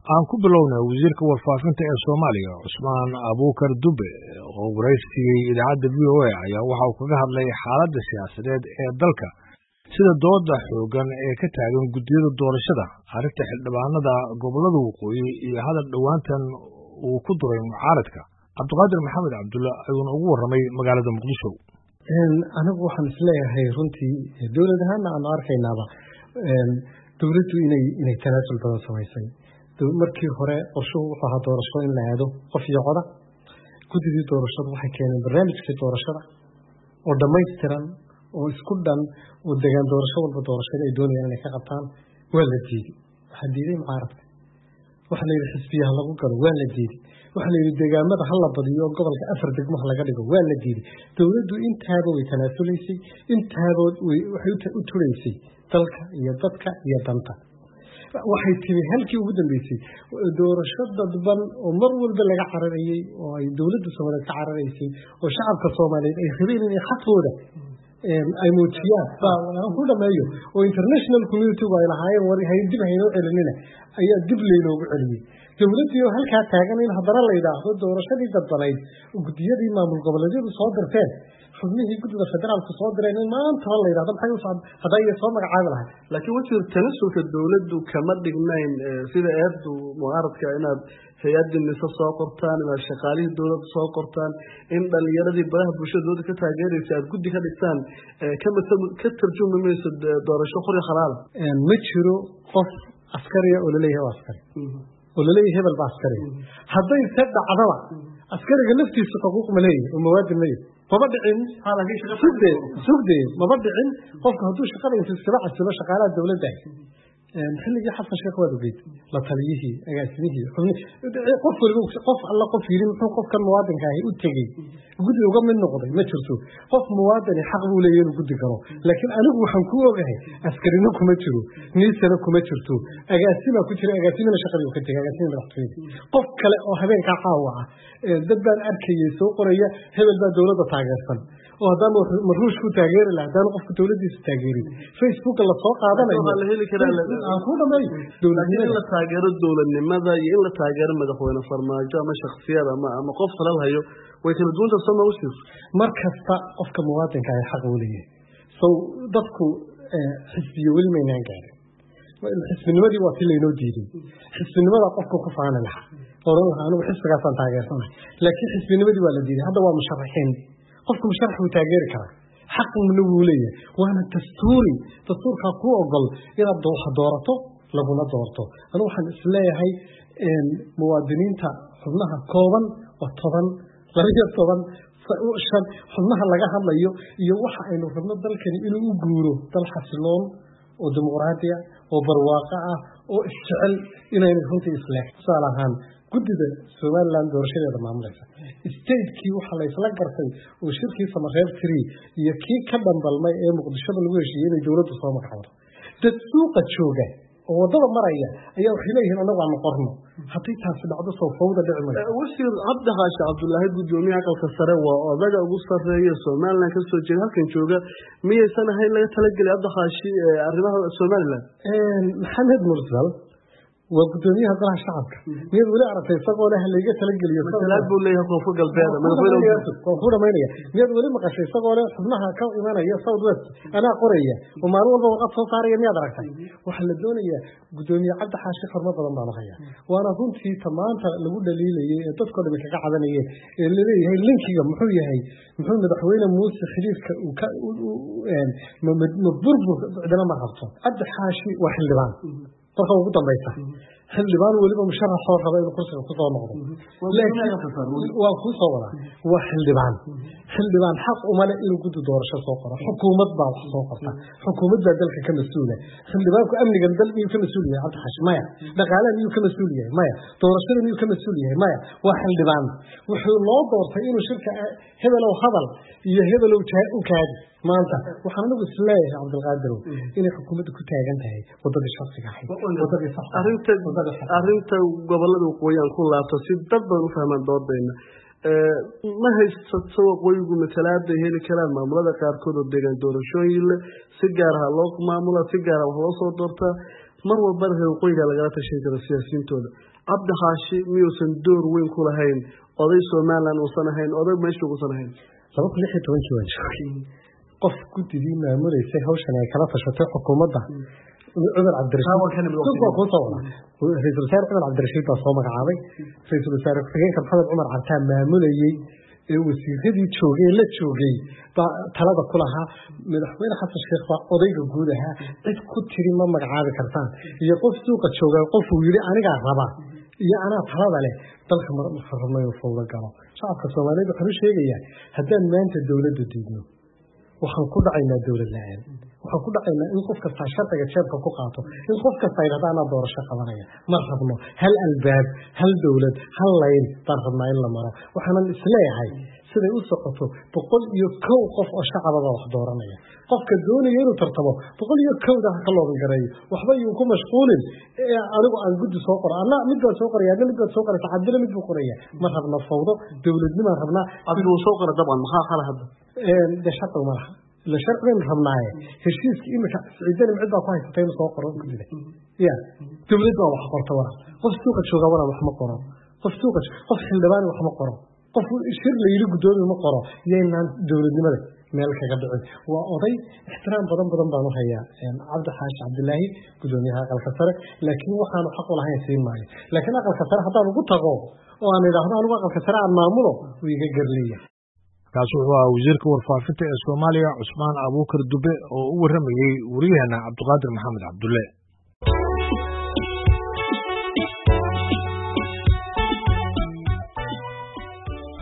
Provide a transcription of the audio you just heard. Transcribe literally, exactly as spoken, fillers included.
aan ku bilownaa wasiirka warfaafinta ee Soomaaliya Cusmaan Abuukar Dube oo waraysigay idaacadda V O A ayaa waxa uu kaga hadlay xaaladda siyaasadeed ee dalka sida dooda xoogan ee ka taagan guddiyada doorashada arrinta xildhibaanada gobolada waqooyi iyo hadal dhowaantan uu ku duray mucaaradka Cabdiqaadir Maxamed Cabdulla ayuuna ugu warramay magaalada Muqdisho. anigu waxaan isleeyahay runtii dowlad ahaanna aan arkaynaaba dowladdu inay inay tanaasul badan samaysay markii hore qorshuhu wuxuu ahaa doorasho in la aado qof iyo coda guddidii doorashadu waxay keeneen barnaamijkii doorashada oo dhammaystiran oo isku dhan oo degaan doorasho walba doorashada ay doonayaan inay ka qabtaan waa la diiday waxaa diiday mucaaradka waxaa la yidhi xisbiyaha lagu galo waa la diiday waxaa la yidhi deegaamada ha la badiyo gobolka afar degmo ha laga dhigo waa la diiday dowladdu intaaba way tanaasulaysay intaaba waxay u turaysay dalka iyo dadka iyo danta waxay timi halkii ugu dambeysay doorasho dadban oo mar walba laga cararayay oo ay dowladda Soomaaliyeed ka cararaysay oo shacabka Soomaaliyeed ay rabeen inay xaqooda ay muujiyaan baa ku dhameeyo oo international community way lahaayeen war hay dib haynoo celinina ayaa dib leeyoogu celiyay dowladdu oo halka taagan in hadana la yiraahdo doorashadii dadbanayd guddiyadii maamul goboleedyadu soo dirteen xubnihii guddida federaalka soo direen maanta la yiraahdo maxay u socod haday soo magacaabi lahayd laakiin wajir tanaasulka dowladdu kama dhignayn sida eedu mucaaradka inaad hay'adda nisa soo qortaan inaad shaqaalihii dowladda soo qortaan in dhalinyaradii baraha bulshadooda ka taageeraysa aad guddi ka dhigtaan kama ka tarjumayso doorasho qori xalaal ma jiro qof askari oo leeyahay askari oo leeyahay hebel ba askari haday sadacdaba askariga naftiisa xuquuq ma leeyahay oo mawaadin leeyahay baba dhicin halagii shaqo sugde sugde maba dhicin qofka hadduu shaqada inta iska xasilo shaqaalaha dowladda xilligii xasan sheekh waa dogay la taliyihii agaasimihii qof waliba qof alla qof yirin muxuu qofkan muwaadinka ahi u tagay guddi uga mid noqday ma jirto qof muwaadin xaq uu leeyahay inuu guddi karo laakiin anigu waxaan ku ogahay askarina kuma jiro niisana kuma jirto agaasima ku jira agaasimina shaqadii ka tagay agaasimina madaxtooyada qof kale oo habeenka caawa ah dad baan arkayay soo qoraya hebel baa dowladda taageersan oo hadama maruush ku taageeri lahaa hadaan qofka dowladdiisa taageerin Facebook la soo qaadanayo waxa la heli karaa aan ku dhamay dowladnimada la taageero dowladnimada iyo in la taageero madaxweyne farmaajo ama shakhsiyada ama ama qof kale hayo way kala duwan tahay soo usii markasta qofka muwaadinka ay xaq u leeyahay soo dadku xisbiyo wali ma inaan gaarin xisbinimadii waa tii laynoo diiday xisbinimada qofka ku faana lahaa oran lahaa anigu xisbigaasaan taageersanahay laakiin xisbinimadii waa la diiday hadda waa musharaxiin qofku musharax uu taageeri karaa xaq uu leeyahay waana dastuuri dastuurka ku ogol inaad doorato laguna doorto anigu waxaan isleeyahay muwaadiniinta xubnaha kooban oo toban laba toban shan xubnaha laga hadlayo iyo waxa aynu rabno dalkani inuu u guuro dal xasiloon oo dimuqraadi ah oo barwaaqo ah oo isjecel inaynu runtii isleex salahan guddida Soomaaliland doorashadeeda maamulaysa state-kii waxa la isla gartay oo shirkii Samareeb three iyo kii ka dambalmay ee Muqdisho lagu heshiiyay inay dowladdu soo magacawdo dad suuqa jooga oo wadada maraya ayaa waxay leeyihiin anagu aan qorno haddii taasi dhacdo soo fawda dhici mayso wasiir Cabdiqaadir Cabdullaahi gudoomiyaha aqalka sare waa odaga ugu sarreeya Soomaaliland ka soo jeeda halkan jooga miyaysan ahayn laga talagalay Cabdiqaadir arrimaha Soomaaliland Maxamed Mursal وقدوميها طلع شعبك مين ولا عرفت يسقوا لها اللي جت تلقى اليوم مثلا بقول لي هكون فوق البيت مدخوله كونفورة مينية مين ولا ما قش يسقوا لها حضنها كم إيمانها يا صوت بس أنا قرية وما روى وقت صوت عارية مية درجة وحل الدنيا قدوميها عبد حاشي خرمة ضمن على خير وأنا كنت في تمام تقول دليل تذكر بك قاعدة اللي هي اللينك يوم محوية هي محوية مدحوينا موسى خليف وك يعني مضرب عندنا ما حصل عبد حاشي وحل بان فرقه وقطع بيته حلبان ولبا مشرح صور قبائل القرصة وقطع نقضه لكن وقوصة ولا وحلبان حلبان حق وملئ له قد دورشة صوقرة حكومة بعض صوقرة حكومة ذلك كمسؤولة حلبان كأمن قندل ميو كمسؤولية عبد حاش مايا لقالا ميو كمسؤولية مايا دورشة ميو كمسؤولية مايا وحلبان وحلو الله دورته إنه شركة هذا لو خضل هذا لو كاد ما أنت وحنا نقول سلاح عبد القادر إن حكومة كتاجن هاي وضد الشخص كحي وضد الصح أرنت أرنت قبل الوقويان كلها تصير تبدو فهمان دور بيننا ما هي تسوى قوي مثلا ده هي الكلام معاملة كاركود الدجاج دور شويل سجارها لوق معاملة سجارة وهو صوت دورته mar walbana reer waqooyiga lagala tashan karo siyaasiyiintooda cabdi xaashi miyuusan door weyn ku lahayn oday somaliland uusan ahayn oday meesha uusan ahayn laba kun lix iyo tobankii waan joogay qof guddidii maamuleysay hawshan ay kala tashatay xukuumadda cumar cabdirashiid ra-iisul wasaare cumar cabdirashiid baa soo magacaabay ra-iisul wasaare ku-xigeenka maxamed cumar cartaa maamulayey ee wasiiradii joogay la joogay baa talada ku lahaa madaxweyne xasan sheekh baa odayga guud ahaa cid ku tiri ma magacaabi kartaan iyo qof suuqa jooga qofuu yidhi anigaa raba iyo anaa talada leh dalka marmayo fowda galo shacabka soomaaliyeed waxaan u sheegayaa haddaan maanta dowladda diidno waxaan ku dhacaynaa dowlad la-aan waxaan ku dhacaynaa in qof kastaa sharciga jeebka ku qaato in qof kasta yidhahda anaa doorasho qabanaya ma rabno hal albaab hal dowlad hal layn baan rabnaa in la maro waxaanan isleeyahay siday u socoto boqol iyo kow qof oo shacababa wax dooranaya qofka doonaya inuu tartamo boqol iyo kowda ha ka looban gareeyo waxba yuu ku mashquulin anigu aan guddi soo qoro anna mid baan soo qoraya adna mid baad soo qoraysa cabdina mid buu qoraya ma rabna fawdo dowladnimaan rabnaa cabdi uu soo qora dabcan maxaa xala hadda de sharci ma laha ila sharcigan rabnaaye heshiiskii imika ciidana mid baa ku haysatay inuu soo qoro guddida ya dowlad baa wax qorta wara qof suuqa jooga wara wax ma qoro qof suuqa qof xildhibaan wax ma qoro qof shir la yiri gudoomiye ma qoro yaynaan dowladnimada meel kaga dhicin waa oday ixtiraam badan badan baan u hayaa cabdi xaashi cabdilaahi gudoomiyaha aqalka sare laakiin waxaanu xaq u lahayn siin maayo laakiin aqalka sare haddaan ugu tago oo aan idhaahdo anigu aqalka sare aan maamulo wuu iga garleeya kaas wuxuu ahaa wasiirka warfaafinta ee Soomaaliya Cusmaan Abuukar Dube oo u waramayay wariyaheena Cabdiqaadir Maxamed Cabdulle.